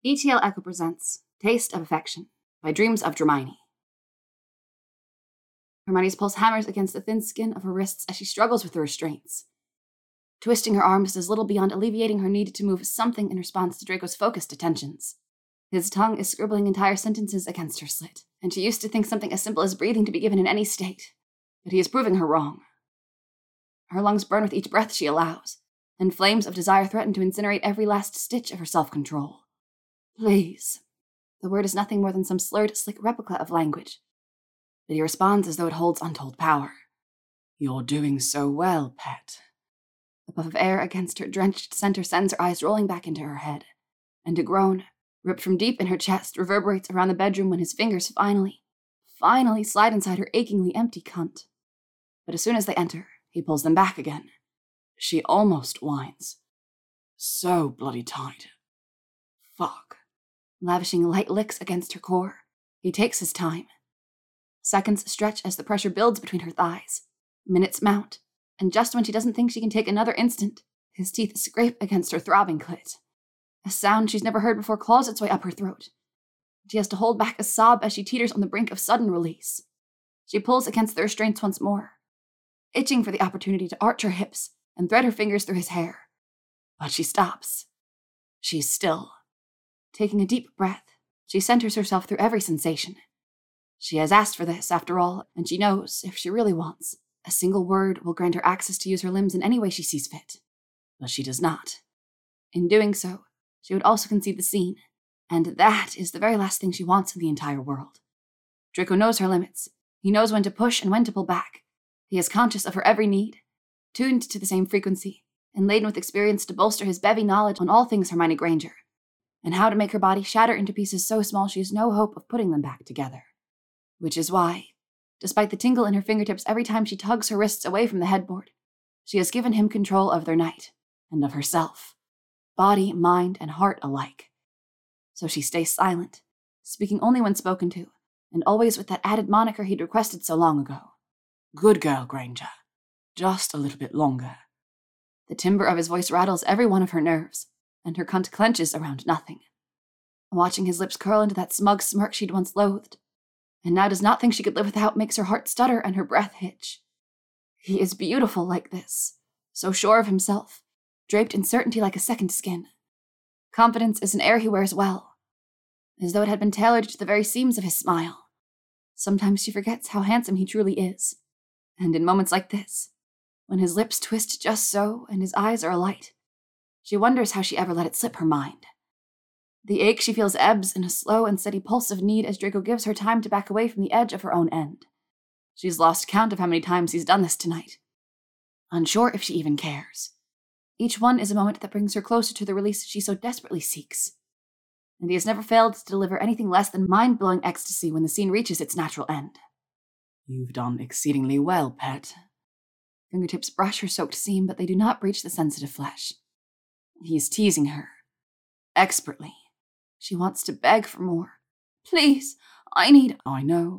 ETL Echo presents Taste of Affection by Dreams of Hermione. Hermione's pulse hammers against the thin skin of her wrists as she struggles with the restraints. Twisting her arms does little beyond alleviating her need to move something in response to Draco's focused attentions. His tongue is scribbling entire sentences against her slit, and she used to think something as simple as breathing to be given in any state, but he is proving her wrong. Her lungs burn with each breath she allows, and flames of desire threaten to incinerate every last stitch of her self-control. Please. The word is nothing more than some slurred, slick replica of language, but he responds as though it holds untold power. You're doing so well, pet. The puff of air against her drenched center sends her eyes rolling back into her head, and a groan, ripped from deep in her chest, reverberates around the bedroom when his fingers finally slide inside her achingly empty cunt. But as soon as they enter, he pulls them back again. She almost whines. So bloody tight. Fuck. Lavishing light licks against her core, he takes his time. Seconds stretch as the pressure builds between her thighs. Minutes mount, and just when she doesn't think she can take another instant, his teeth scrape against her throbbing clit. A sound she's never heard before claws its way up her throat. She has to hold back a sob as she teeters on the brink of sudden release. She pulls against the restraints once more, itching for the opportunity to arch her hips and thread her fingers through his hair. But she stops. She's still. Taking a deep breath, she centers herself through every sensation. She has asked for this, after all, and she knows, if she really wants, a single word will grant her access to use her limbs in any way she sees fit. But she does not. In doing so, she would also concede the scene, and that is the very last thing she wants in the entire world. Draco knows her limits. He knows when to push and when to pull back. He is conscious of her every need, tuned to the same frequency, and laden with experience to bolster his bevy knowledge on all things Hermione Granger, and how to make her body shatter into pieces so small she has no hope of putting them back together. Which is why, despite the tingle in her fingertips every time she tugs her wrists away from the headboard, she has given him control of their night, and of herself, body, mind, and heart alike. So she stays silent, speaking only when spoken to, and always with that added moniker he'd requested so long ago. Good girl, Granger. Just a little bit longer. The timbre of his voice rattles every one of her nerves, and her cunt clenches around nothing. Watching his lips curl into that smug smirk she'd once loathed, and now does not think she could live without, makes her heart stutter and her breath hitch. He is beautiful like this, so sure of himself, draped in certainty like a second skin. Confidence is an air he wears well, as though it had been tailored to the very seams of his smile. Sometimes she forgets how handsome he truly is, and in moments like this, when his lips twist just so and his eyes are alight, she wonders how she ever let it slip her mind. The ache she feels ebbs in a slow and steady pulse of need as Draco gives her time to back away from the edge of her own end. She's lost count of how many times he's done this tonight, unsure if she even cares. Each one is a moment that brings her closer to the release she so desperately seeks, and he has never failed to deliver anything less than mind-blowing ecstasy when the scene reaches its natural end. You've done exceedingly well, pet. Fingertips brush her soaked seam, but they do not breach the sensitive flesh. He is teasing her, expertly. She wants to beg for more. Please, I need— I know.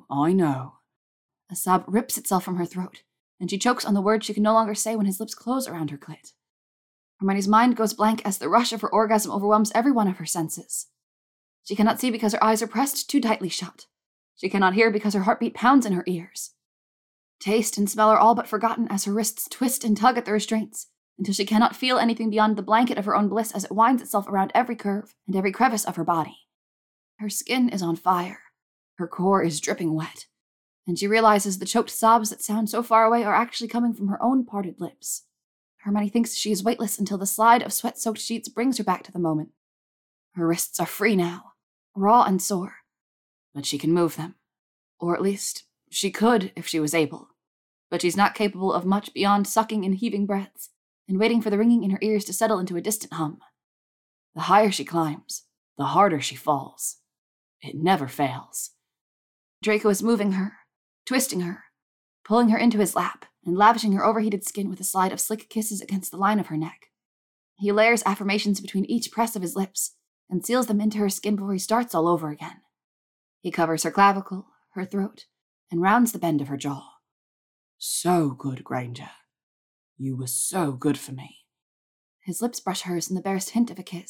A sob rips itself from her throat, and she chokes on the words she can no longer say when his lips close around her clit. Hermione's mind goes blank as the rush of her orgasm overwhelms every one of her senses. She cannot see because her eyes are pressed too tightly shut. She cannot hear because her heartbeat pounds in her ears. Taste and smell are all but forgotten as her wrists twist and tug at the restraints, until she cannot feel anything beyond the blanket of her own bliss as it winds itself around every curve and every crevice of her body. Her skin is on fire. Her core is dripping wet, and she realizes the choked sobs that sound so far away are actually coming from her own parted lips. Hermione thinks she is weightless until the slide of sweat-soaked sheets brings her back to the moment. Her wrists are free now, raw and sore, but she can move them. Or at least, she could if she was able. But she's not capable of much beyond sucking and heaving breaths, and waiting for the ringing in her ears to settle into a distant hum. The higher she climbs, the harder she falls. It never fails. Draco is moving her, twisting her, pulling her into his lap, and lavishing her overheated skin with a slide of slick kisses against the line of her neck. He layers affirmations between each press of his lips, and seals them into her skin before he starts all over again. He covers her clavicle, her throat, and rounds the bend of her jaw. So good, Granger. You were so good for me. His lips brush hers in the barest hint of a kiss,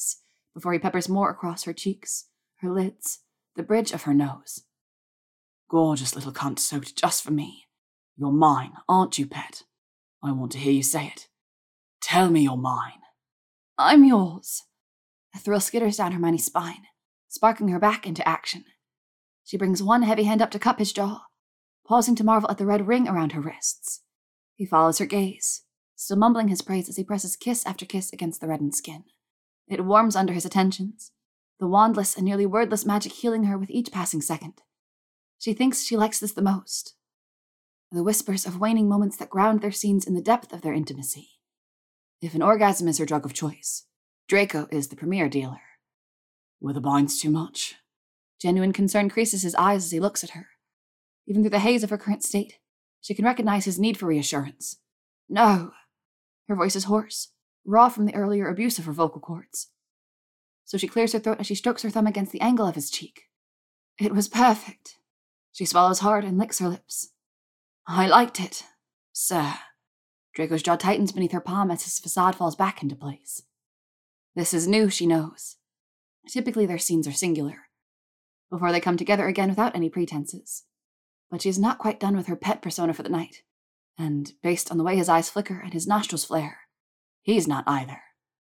before he peppers more across her cheeks, her lids, the bridge of her nose. Gorgeous little cunt soaked just for me. You're mine, aren't you, pet? I want to hear you say it. Tell me you're mine. I'm yours. A thrill skitters down Hermione's spine, sparking her back into action. She brings one heavy hand up to cup his jaw, pausing to marvel at the red ring around her wrists. He follows her gaze, still mumbling his praise as he presses kiss after kiss against the reddened skin. It warms under his attentions, the wandless and nearly wordless magic healing her with each passing second. She thinks she likes this the most. The whispers of waning moments that ground their scenes in the depth of their intimacy. If an orgasm is her drug of choice, Draco is the premier dealer. Were the binds too much? Genuine concern creases his eyes as he looks at her. Even through the haze of her current state, she can recognize his need for reassurance. No. Her voice is hoarse, raw from the earlier abuse of her vocal cords. So she clears her throat as she strokes her thumb against the angle of his cheek. It was perfect. She swallows hard and licks her lips. I liked it, sir. Draco's jaw tightens beneath her palm as his facade falls back into place. This is new, she knows. Typically their scenes are singular, before they come together again without any pretenses. But she is not quite done with her pet persona for the night, and based on the way his eyes flicker and his nostrils flare, he's not either.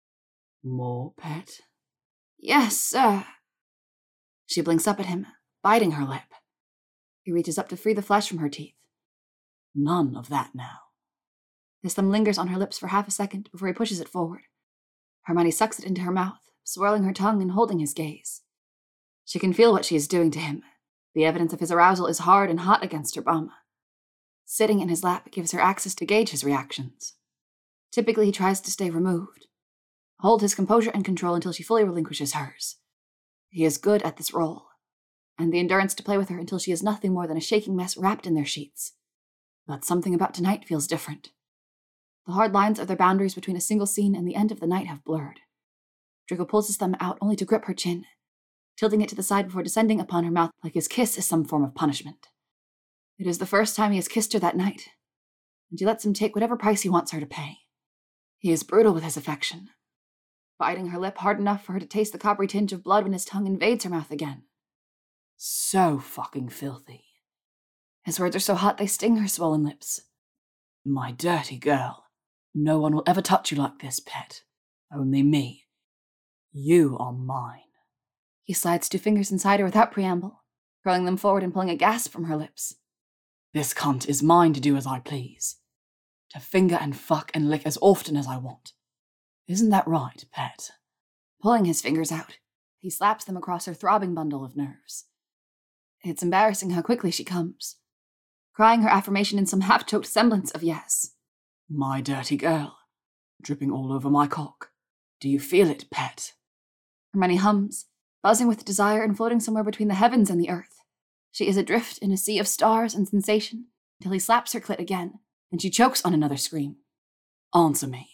More pet? Yes, sir. She blinks up at him, biting her lip. He reaches up to free the flesh from her teeth. None of that now. His thumb lingers on her lips for half a second before he pushes it forward. Hermione sucks it into her mouth, swirling her tongue and holding his gaze. She can feel what she is doing to him. The evidence of his arousal is hard and hot against her bum. Sitting in his lap gives her access to gauge his reactions. Typically, he tries to stay removed, hold his composure and control until she fully relinquishes hers. He is good at this role, and the endurance to play with her until she is nothing more than a shaking mess wrapped in their sheets. But something about tonight feels different. The hard lines of their boundaries between a single scene and the end of the night have blurred. Draco pulls his thumb out only to grip her chin, tilting it to the side before descending upon her mouth like his kiss is some form of punishment. It is the first time he has kissed her that night, and she lets him take whatever price he wants her to pay. He is brutal with his affection, biting her lip hard enough for her to taste the coppery tinge of blood when his tongue invades her mouth again. So fucking filthy. His words are so hot they sting her swollen lips. My dirty girl. No one will ever touch you like this, pet. Only me. You are mine. He slides 2 fingers inside her without preamble, curling them forward and pulling a gasp from her lips. This cunt is mine to do as I please. To finger and fuck and lick as often as I want. Isn't that right, pet? Pulling his fingers out, he slaps them across her throbbing bundle of nerves. It's embarrassing how quickly she comes, crying her affirmation in some half-choked semblance of yes. My dirty girl, dripping all over my cock. Do you feel it, pet? Hermione hums, buzzing with desire and floating somewhere between the heavens and the earth. She is adrift in a sea of stars and sensation until he slaps her clit again, and she chokes on another scream. Answer me.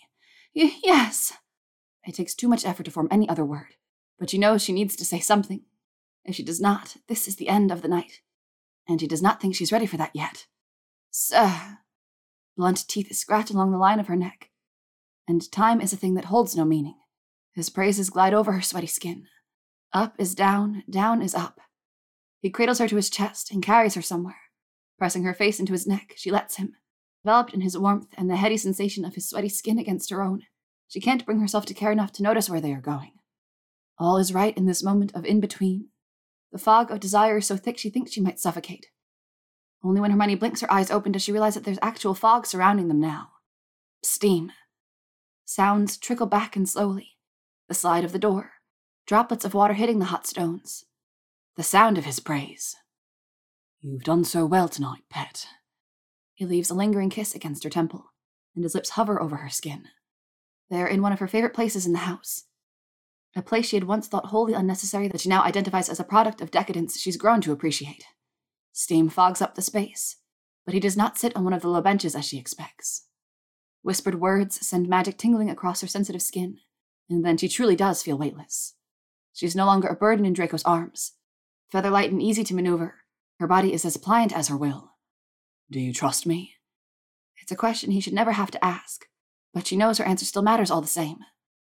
Yes. It takes too much effort to form any other word, but she knows she needs to say something. If she does not, this is the end of the night, and she does not think she's ready for that yet. Sir. Blunt teeth scratch along the line of her neck, and time is a thing that holds no meaning. His praises glide over her sweaty skin. Up is down is up. He cradles her to his chest and carries her somewhere. Pressing her face into his neck, she lets him. Enveloped in his warmth and the heady sensation of his sweaty skin against her own, she can't bring herself to care enough to notice where they are going. All is right in this moment of in-between. The fog of desire is so thick she thinks she might suffocate. Only when Hermione blinks her eyes open does she realize that there's actual fog surrounding them now. Steam. Sounds trickle back and slowly. The slide of the door. Droplets of water hitting the hot stones. The sound of his praise. You've done so well tonight, pet. He leaves a lingering kiss against her temple, and his lips hover over her skin. They are in one of her favorite places in the house. A place she had once thought wholly unnecessary that she now identifies as a product of decadence she's grown to appreciate. Steam fogs up the space, but he does not sit on one of the low benches as she expects. Whispered words send magic tingling across her sensitive skin, and then she truly does feel weightless. She's no longer a burden in Draco's arms. Featherlight and easy to maneuver, her body is as pliant as her will. Do you trust me? It's a question he should never have to ask, but she knows her answer still matters all the same.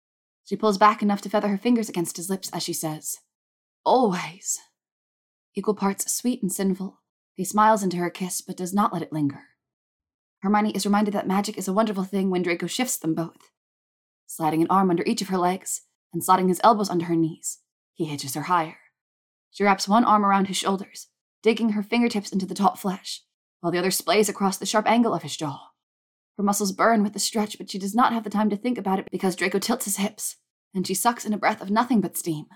She pulls back enough to feather her fingers against his lips as she says, "Always." Equal parts sweet and sinful, he smiles into her kiss but does not let it linger. Hermione is reminded that magic is a wonderful thing when Draco shifts them both. Sliding an arm under each of her legs and slotting his elbows under her knees, he hitches her higher. She wraps one arm around his shoulders, digging her fingertips into the taut flesh, while the other splays across the sharp angle of his jaw. Her muscles burn with the stretch, but she does not have the time to think about it because Draco tilts his hips, and she sucks in a breath of nothing but steam.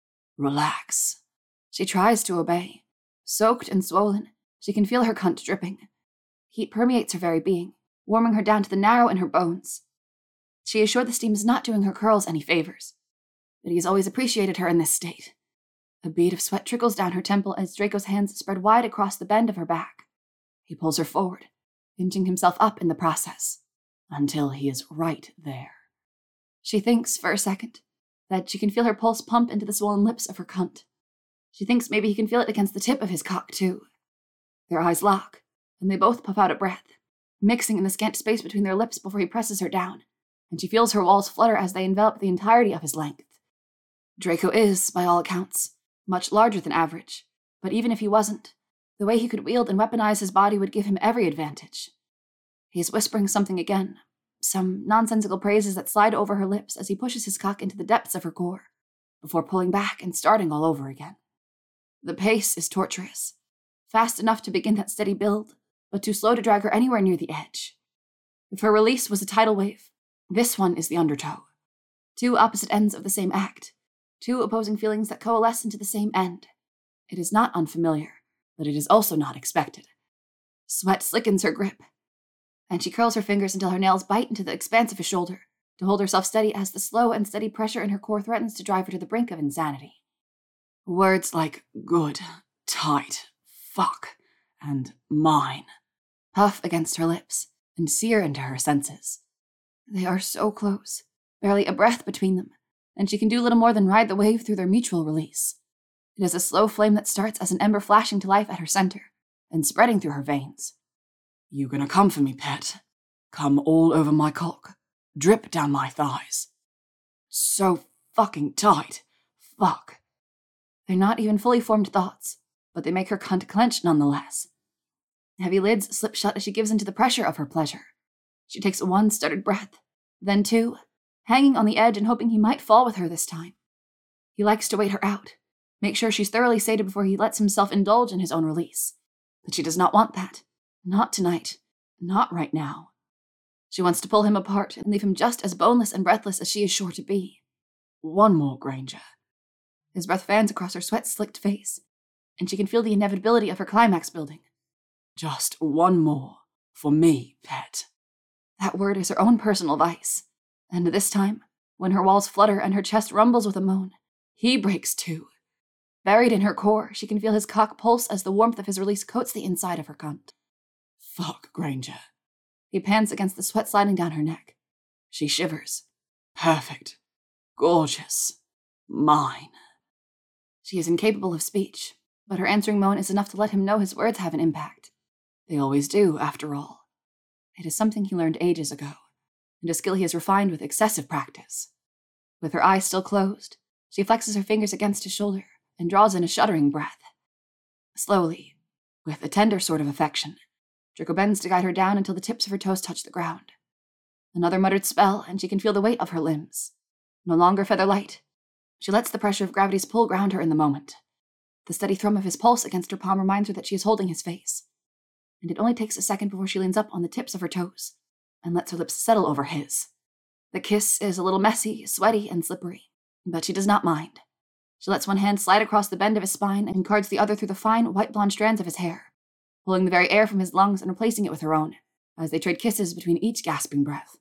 Relax. She tries to obey. Soaked and swollen, she can feel her cunt dripping. Heat permeates her very being, warming her down to the marrow in her bones. She is sure the steam is not doing her curls any favors, but he has always appreciated her in this state. A bead of sweat trickles down her temple as Draco's hands spread wide across the bend of her back. He pulls her forward, pinching himself up in the process, until he is right there. She thinks, for a second, that she can feel her pulse pump into the swollen lips of her cunt. She thinks maybe he can feel it against the tip of his cock, too. Their eyes lock, and they both puff out a breath, mixing in the scant space between their lips before he presses her down, and she feels her walls flutter as they envelop the entirety of his length. Draco is, by all accounts, much larger than average, but even if he wasn't, the way he could wield and weaponize his body would give him every advantage. He is whispering something again, some nonsensical praises that slide over her lips as he pushes his cock into the depths of her core, before pulling back and starting all over again. The pace is torturous, fast enough to begin that steady build, but too slow to drag her anywhere near the edge. If her release was a tidal wave, this one is the undertow. Two opposite ends of the same act, two opposing feelings that coalesce into the same end. It is not unfamiliar, but it is also not expected. Sweat slickens her grip, and she curls her fingers until her nails bite into the expanse of his shoulder, to hold herself steady as the slow and steady pressure in her core threatens to drive her to the brink of insanity. Words like good, tight, fuck, and mine puff against her lips and sear into her senses. They are so close, barely a breath between them, and she can do little more than ride the wave through their mutual release. It is a slow flame that starts as an ember flashing to life at her center and spreading through her veins. You gonna come for me, pet? Come all over my cock, drip down my thighs. So fucking tight. Fuck. They're not even fully formed thoughts, but they make her cunt clench nonetheless. Heavy lids slip shut as she gives into the pressure of her pleasure. She takes one stuttered breath, then two, hanging on the edge and hoping he might fall with her this time. He likes to wait her out, make sure she's thoroughly sated before he lets himself indulge in his own release. But she does not want that. Not tonight. Not right now. She wants to pull him apart and leave him just as boneless and breathless as she is sure to be. One more, Granger. His breath fans across her sweat-slicked face, and she can feel the inevitability of her climax building. Just one more. For me, pet. That word is her own personal vice. And this time, when her walls flutter and her chest rumbles with a moan, he breaks too. Buried in her core, she can feel his cock pulse as the warmth of his release coats the inside of her cunt. Fuck, Granger. He pants against the sweat sliding down her neck. She shivers. Perfect. Gorgeous. Mine. She is incapable of speech, but her answering moan is enough to let him know his words have an impact. They always do, after all. It is something he learned ages ago, and a skill he has refined with excessive practice. With her eyes still closed, she flexes her fingers against his shoulder and draws in a shuddering breath. Slowly, with a tender sort of affection, Draco bends to guide her down until the tips of her toes touch the ground. Another muttered spell, and she can feel the weight of her limbs. No longer feather light. She lets the pressure of gravity's pull ground her in the moment. The steady thrum of his pulse against her palm reminds her that she is holding his face. And it only takes a second before she leans up on the tips of her toes and lets her lips settle over his. The kiss is a little messy, sweaty, and slippery, but she does not mind. She lets one hand slide across the bend of his spine and cards the other through the fine, white blonde strands of his hair, pulling the very air from his lungs and replacing it with her own, as they trade kisses between each gasping breath.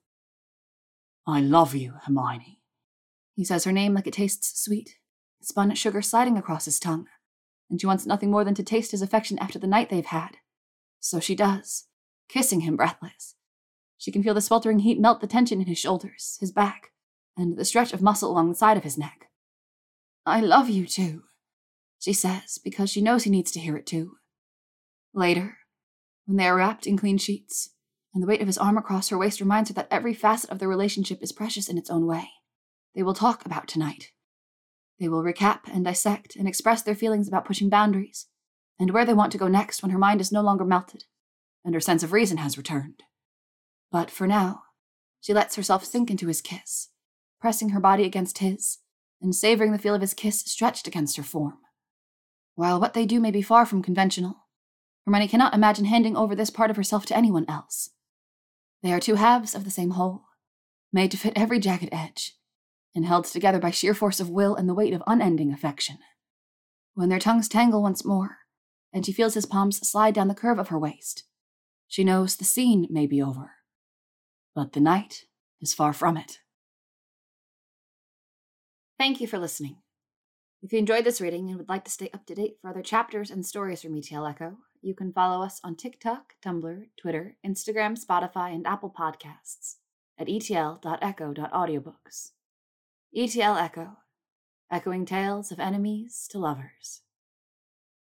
I love you, Hermione. He says her name like it tastes sweet, spun sugar sliding across his tongue, and she wants nothing more than to taste his affection after the night they've had. So she does, kissing him breathless. She can feel the sweltering heat melt the tension in his shoulders, his back, and the stretch of muscle along the side of his neck. I love you too, she says, because she knows he needs to hear it too. Later, when they are wrapped in clean sheets, and the weight of his arm across her waist reminds her that every facet of their relationship is precious in its own way, They will talk about tonight. They will recap and dissect and express their feelings about pushing boundaries, and where they want to go next when her mind is no longer melted, and her sense of reason has returned. But for now, she lets herself sink into his kiss, pressing her body against his, and savoring the feel of his kiss stretched against her form. While what they do may be far from conventional, Hermione cannot imagine handing over this part of herself to anyone else. They are two halves of the same whole, made to fit every jagged edge, and held together by sheer force of will and the weight of unending affection. When their tongues tangle once more, and she feels his palms slide down the curve of her waist, she knows the scene may be over, but the night is far from it. Thank you for listening. If you enjoyed this reading and would like to stay up to date for other chapters and stories from ETL Echo, you can follow us on TikTok, Tumblr, Twitter, Instagram, Spotify, and Apple Podcasts at etl.echo.audiobooks. ETL Echo, echoing tales of enemies to lovers.